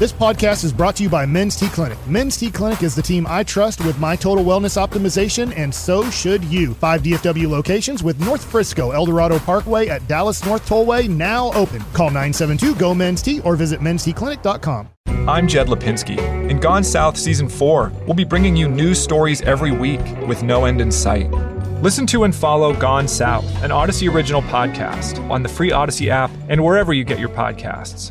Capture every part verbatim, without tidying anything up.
This podcast is brought to you by Men's T Clinic. Men's T Clinic is the team I trust with my total wellness optimization, and so should you. Five D F W locations with North Frisco, El Dorado Parkway at Dallas North Tollway now open. Call nine seven two, G O, MEN'S T or visit mens t clinic dot com. I'm Jed Lipinski. In Gone South Season four, we'll be bringing you news stories every week with no end in sight. Listen to and follow Gone South, an Odyssey original podcast on the free Odyssey app and wherever you get your podcasts.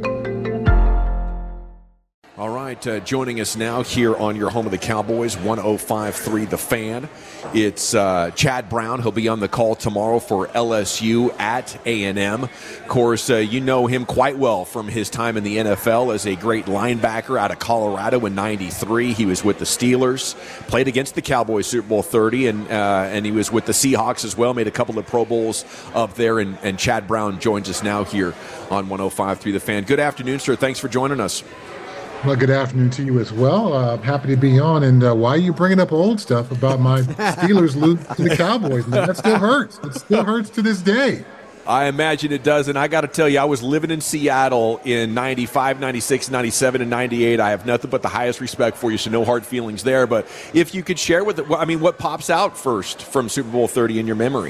All right, uh, joining us now here on your home of the Cowboys, one oh five point three The Fan. It's uh, Chad Brown. He'll be on the call tomorrow for L S U at A and M. Of course, uh, you know him quite well from his time in the N F L as a great linebacker out of Colorado in ninety-three. He was with the Steelers, played against the Cowboys Super Bowl thirty, and uh, and he was with the Seahawks as well, made a couple of Pro Bowls up there, and, and Chad Brown joins us now here on one oh five point three The Fan. Good afternoon, sir. Thanks for joining us. Well, good afternoon to you as well. Uh, I'm happy to be on. And uh, why are you bringing up old stuff about my Steelers lose to the Cowboys? Man, that still hurts. It still hurts to this day. I imagine it does. And I got to tell you, I was living in Seattle in ninety-five, ninety-six, ninety-seven, and ninety-eight. I have nothing but the highest respect for you, so no hard feelings there. But if you could share with it, I mean, what pops out first from Super Bowl thirty in your memory?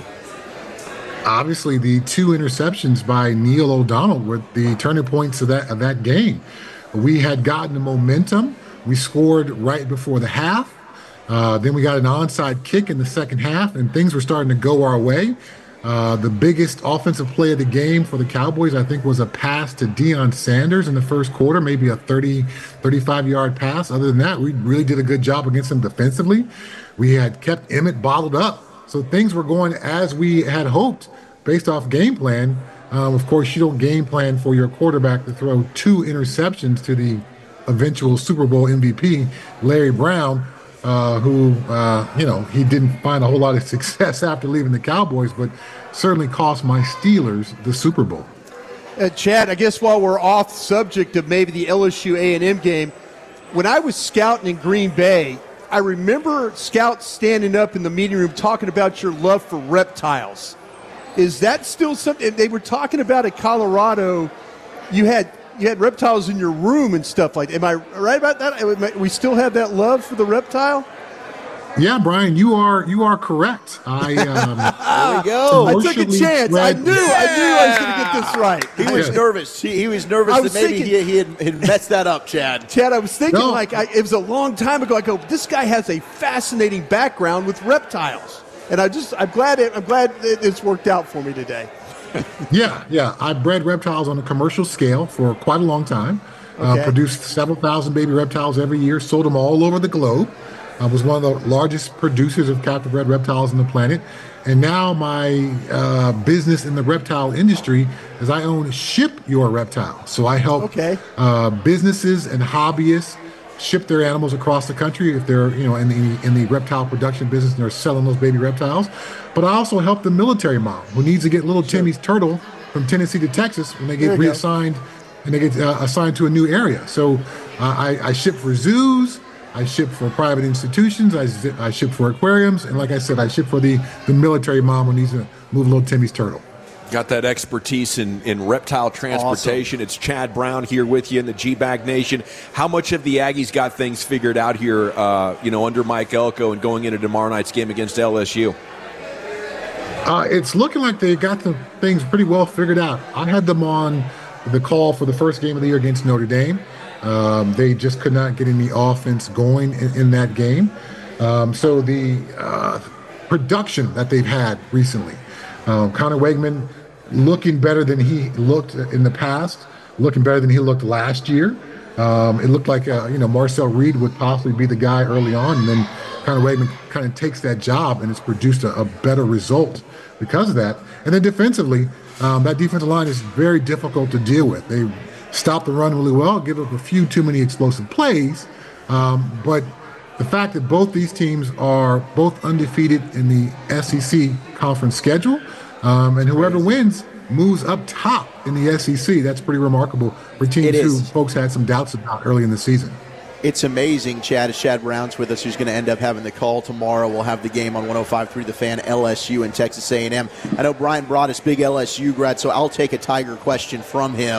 Obviously, the two interceptions by Neil O'Donnell were the turning points of that of that game. We had gotten the momentum. We scored right before the half. Uh, then we got an onside kick in the second half, and things were starting to go our way. Uh, the biggest offensive play of the game for the Cowboys, I think, was a pass to Deion Sanders in the first quarter, maybe a thirty, thirty-five-yard pass. Other than that, we really did a good job against them defensively. We had kept Emmett bottled up. So things were going as we had hoped based off game plan. Um, of course, you don't game plan for your quarterback to throw two interceptions to the eventual Super Bowl M V P, Larry Brown, uh, who, uh, you know, he didn't find a whole lot of success after leaving the Cowboys, but certainly cost my Steelers the Super Bowl. Uh, Chad, I guess while we're off subject of maybe the L S U A and M game, when I was scouting in Green Bay, I remember scouts standing up in the meeting room talking about your love for reptiles. Is that still something they were talking about at Colorado? You had you had reptiles in your room and stuff like that. Am I right about that? We still have that love for the reptile? Yeah, Brian, you are you are correct. I um, there we go. I took a chance. I knew yeah. I knew I was going to get this right. He was nervous. He, he was nervous was that maybe thinking, he, he had, had messed that up, Chad. Chad, I was thinking no. like I, it was a long time ago. I go, this guy has a fascinating background with reptiles. And I just, I'm glad it, I'm glad it's worked out for me today. yeah, yeah. I bred reptiles on a commercial scale for quite a long time. Okay. Uh, produced several thousand baby reptiles every year. Sold them all over the globe. I was one of the largest producers of captive bred reptiles on the planet. And now my uh, business in the reptile industry is I own Ship Your Reptile. So I help okay. uh, businesses and hobbyists ship their animals across the country if they're, you know, in the in the reptile production business and they're selling those baby reptiles. But I also help the military mom who needs to get little sure. Timmy's turtle from Tennessee to Texas when they get reassigned go. and they get uh, assigned to a new area. So uh, I, I ship for zoos, I ship for private institutions, I, I ship for aquariums, and like I said, I ship for the, the military mom who needs to move little Timmy's turtle. Got that expertise in, in reptile transportation. Awesome. It's Chad Brown here with you in the G-Bag Nation. How much have the Aggies got things figured out here, uh, you know, under Mike Elko and going into tomorrow night's game against L S U? Uh, it's looking like they got the things pretty well figured out. I had them on the call for the first game of the year against Notre Dame. Um, they just could not get any offense going in, in that game. Um, so the uh, production that they've had recently, um, Connor Wegman looking better than he looked in the past, looking better than he looked last year. Um, it looked like, uh, you know, Marcel Reed would possibly be the guy early on, and then Connor Wegman kind of takes that job, and it's produced a, a better result because of that. And then defensively, um, that defensive line is very difficult to deal with. They stop the run really well, give up a few too many explosive plays, um, but the fact that both these teams are both undefeated in the S E C conference schedule, um, and whoever wins moves up top in the S E C. That's pretty remarkable for teams who folks had some doubts about early in the season. It's amazing, Chad. As Chad Brown's with us, who's going to end up having the call tomorrow. We'll have the game on one oh five point three The Fan, L S U and Texas A and M. I know Brian Broaddus, big L S U grad, so I'll take a Tiger question from him.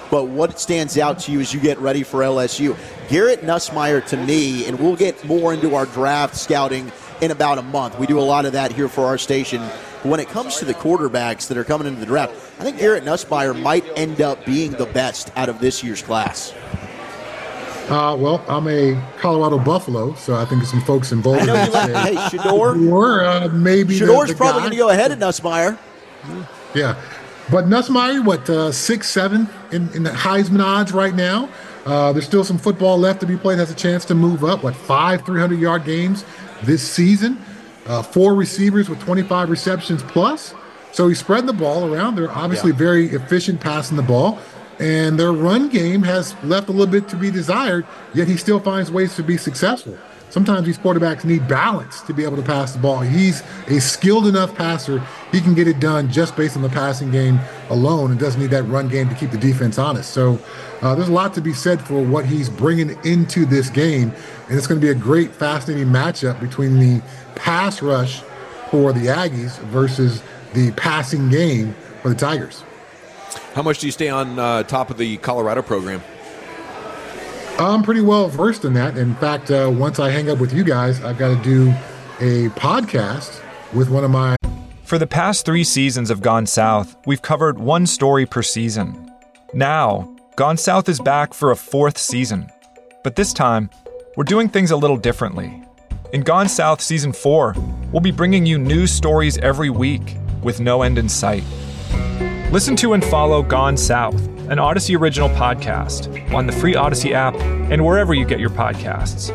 but what stands out to you as you get ready for L S U? Garrett Nussmeier, to me, and we'll get more into our draft scouting in about a month. We do a lot of that here for our station. When it comes to the quarterbacks that are coming into the draft, I think Garrett Nussmeier might end up being the best out of this year's class. Uh, well, I'm a Colorado Buffalo, so I think some folks in Boulder. I know you like, hey, Shedeur. Or uh, maybe Shedor's the, the probably guy. going to go ahead of Nussmeier. Yeah, but Nussmeier, what, uh, six, seven in, in the Heisman odds right now. Uh, there's still some football left to be played. Has a chance to move up. What, five three hundred yard games this season? Uh, four receivers with twenty-five receptions plus. So he's spreading the ball around. They're obviously Yeah. very efficient passing the ball. And their run game has left a little bit to be desired, yet he still finds ways to be successful. Sometimes these quarterbacks need balance to be able to pass the ball. He's a skilled enough passer. He can get it done just based on the passing game alone and doesn't need that run game to keep the defense honest. So uh, there's a lot to be said for what he's bringing into this game. And it's going to be a great, fascinating matchup between the pass rush for the Aggies versus the passing game for the Tigers. How much do you stay on uh, top of the Colorado program? I'm pretty well versed in that. In fact, uh, once I hang up with you guys, I've got to do a podcast with one of my... For the past three seasons of Gone South, we've covered one story per season. Now, Gone South is back for a fourth season. But this time, we're doing things a little differently. In Gone South Season four, we'll be bringing you news stories every week with no end in sight. Listen to and follow Gone South, an Odyssey original podcast, on the free Odyssey app and wherever you get your podcasts.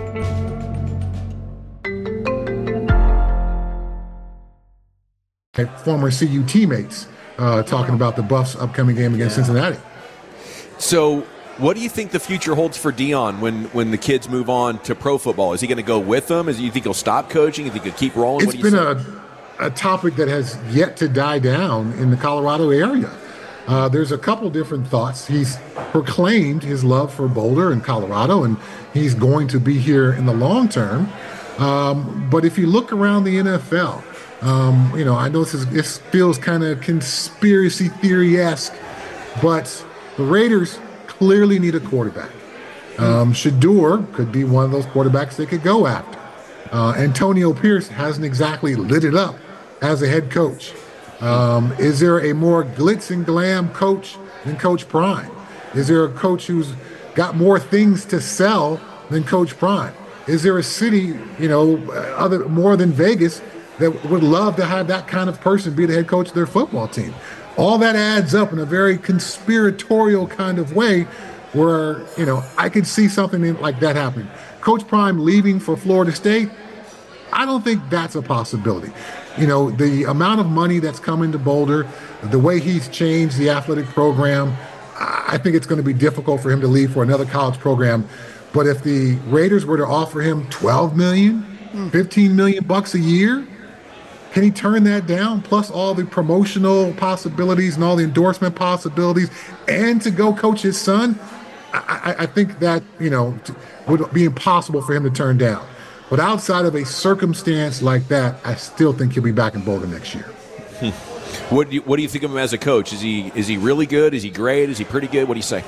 former C U teammates uh, talking about the Buffs' upcoming game against yeah. Cincinnati. So what do you think the future holds for Deion when, when the kids move on to pro football? Is he going to go with them? Is, you think he'll stop coaching? You think he'll keep rolling? It's been a, a topic that has yet to die down in the Colorado area. Uh, there's a couple different thoughts. He's proclaimed his love for Boulder and Colorado, and he's going to be here in the long term. Um, but if you look around the N F L, um, you know, I know this, is, this feels kind of conspiracy theory-esque, but the Raiders clearly need a quarterback. Um, Shedeur could be one of those quarterbacks they could go after. Uh, Antonio Pierce hasn't exactly lit it up as a head coach. Um, is there a more glitz and glam coach than Coach Prime? Is there a coach who's got more things to sell than Coach Prime? Is there a city, you know, other more than Vegas, that would love to have that kind of person be the head coach of their football team? All that adds up in a very conspiratorial kind of way where, you know, I could see something like that happening. Coach Prime leaving for Florida State, I don't think that's a possibility. You know, the amount of money that's come into Boulder, the way he's changed the athletic program, I think it's going to be difficult for him to leave for another college program. But if the Raiders were to offer him twelve million, fifteen million bucks a year, can he turn that down? Plus all the promotional possibilities and all the endorsement possibilities, and to go coach his son, I, I, I think that, you know, would be impossible for him to turn down. But outside of a circumstance like that, I still think he'll be back in Boulder next year. Hmm. What do you, what do you think of him as a coach? Is he is he really good? Is he great? Is he pretty good? What do you say?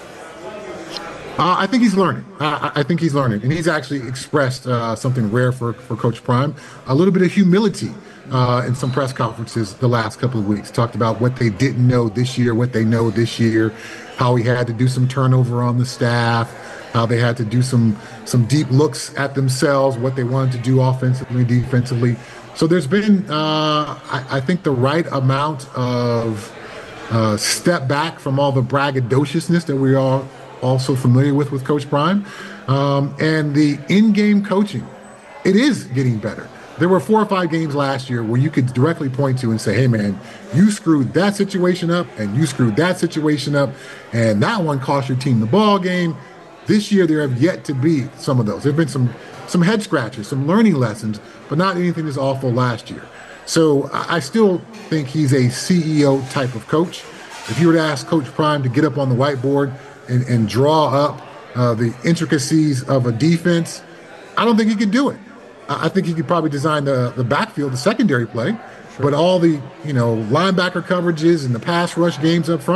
Uh, I think he's learning. Uh, I think he's learning. And he's actually expressed uh, something rare for, for Coach Prime, a little bit of humility uh, in some press conferences the last couple of weeks. Talked about what they didn't know this year, what they know this year, how he had to do some turnover on the staff, how they had to do some some deep looks at themselves, what they wanted to do offensively, defensively. So there's been, uh, I, I think, the right amount of uh, step back from all the braggadociousness that we are also familiar with with Coach Prime. Um, and the in-game coaching, it is getting better. There were four or five games last year where you could directly point to and say, hey, man, you screwed that situation up and you screwed that situation up, and that one cost your team the ball game. This year, there have yet to be some of those. There have been some some head scratchers, some learning lessons, but not anything as awful last year. So I still think he's a C E O type of coach. If you were to ask Coach Prime to get up on the whiteboard and, and draw up uh, the intricacies of a defense, I don't think he could do it. I think he could probably design the, the backfield, the secondary play, sure. But all the, you know, linebacker coverages and the pass rush games up front,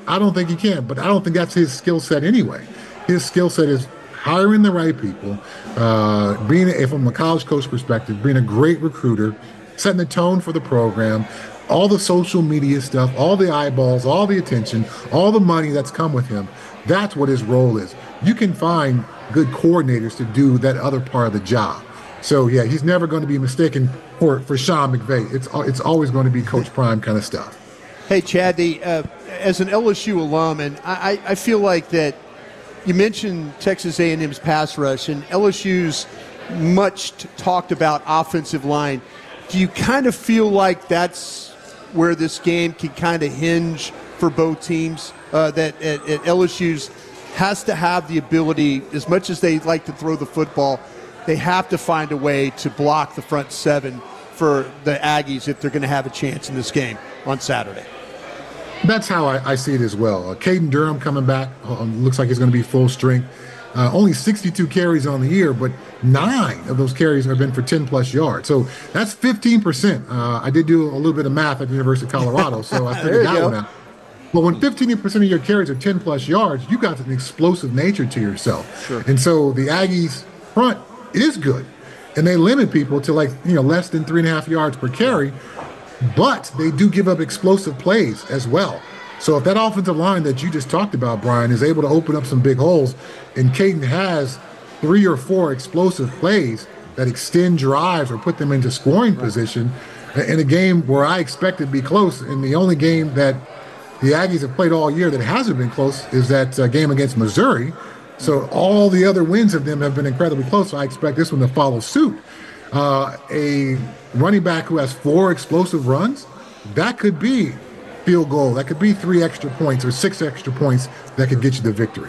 I don't think he can, but I don't think that's his skill set anyway. His skill set is hiring the right people, uh, being, a, from a college coach perspective, being a great recruiter, setting the tone for the program, all the social media stuff, all the eyeballs, all the attention, all the money that's come with him. That's what his role is. You can find good coordinators to do that other part of the job. So, yeah, he's never going to be mistaken for, for Sean McVay. It's it's always going to be Coach Prime kind of stuff. Hey, Chad, the, uh, as an L S U alum, and I, I feel like that you mentioned Texas A and M's pass rush and L S U's much t- talked about offensive line. Do you kind of feel like that's where this game can kind of hinge for both teams, uh, that at, at L S U's has to have the ability, as much as they like to throw the football, they have to find a way to block the front seven for the Aggies if they're going to have a chance in this game on Saturday? That's how I, I see it as well. Uh, Caden Durham coming back, uh, looks like he's going to be full strength. Uh, only sixty-two carries on the year, but nine of those carries have been for ten plus yards. So that's fifteen percent. Uh, I did do a little bit of math at the University of Colorado, so I figured that one out. But when fifteen percent of your carries are ten plus yards, you got an explosive nature to yourself. Sure. And so the Aggies front is good. And they limit people to like, you know, less than three and a half yards per carry, but they do give up explosive plays as well. So if that offensive line that you just talked about, Brian, is able to open up some big holes, and Caden has three or four explosive plays that extend drives or put them into scoring position in a game where I expect it to be close, and the only game that the Aggies have played all year that hasn't been close is that uh, game against Missouri. So all the other wins of them have been incredibly close, so I expect this one to follow suit. Uh, a running back who has four explosive runs, that could be field goal. That could be three extra points or six extra points that could get you the victory.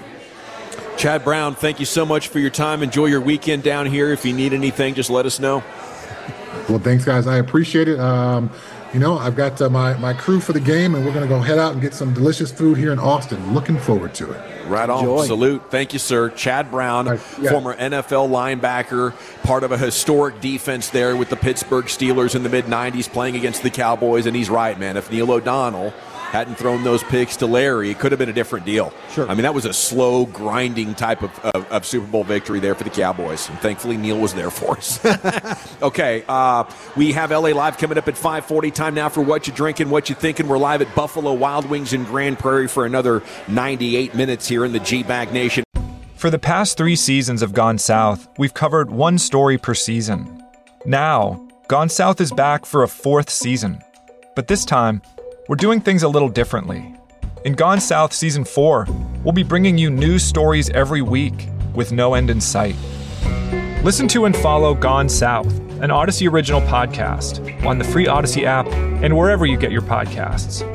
Chad Brown, thank you so much for your time. Enjoy your weekend down here. If you need anything, just let us know. Well, thanks, guys. I appreciate it. Um, you know, I've got uh, my, my crew for the game, and we're going to go head out and get some delicious food here in Austin. Looking forward to it. Right on. Enjoy. Salute. Thank you, sir. Chad Brown, right, yeah. former N F L linebacker, part of a historic defense there with the Pittsburgh Steelers in the mid nineties playing against the Cowboys. And he's right, man. If Neil O'Donnell hadn't thrown those picks to Larry, it could have been a different deal. Sure. I mean, that was a slow, grinding type of, of, of Super Bowl victory there for the Cowboys. And thankfully, Neil was there for us. Okay, uh, we have L A Live coming up at five forty. Time now for What You Drinking, What You Thinking. We're live at Buffalo Wild Wings in Grand Prairie for another ninety-eight minutes here in the G-Bag Nation. For the past three seasons of Gone South, we've covered one story per season. Now, Gone South is back for a fourth season. But this time, we're doing things a little differently. In Gone South Season four, we'll be bringing you news stories every week with no end in sight. Listen to and follow Gone South, an Odyssey original podcast, on the free Odyssey app and wherever you get your podcasts.